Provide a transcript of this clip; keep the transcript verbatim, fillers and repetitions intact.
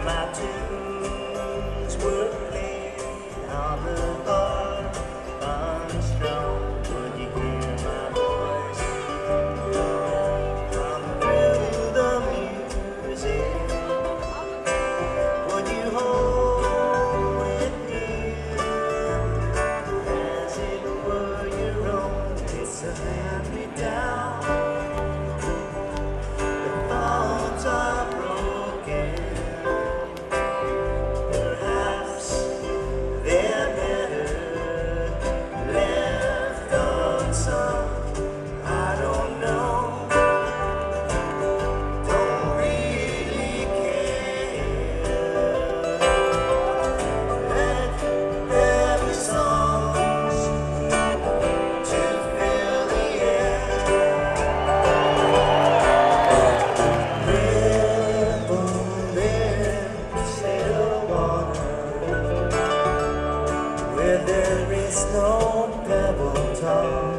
my tunes were played on the harp unstrung. Would you hear my voice come through the music? Would you hold it near as it were your own? It's a hand-me-down. The thoughts are broken. Perhaps they're better left unsung. I don't know. Don't really care. Let there be songs to fill the air. Revel in still water where there is no pebble top.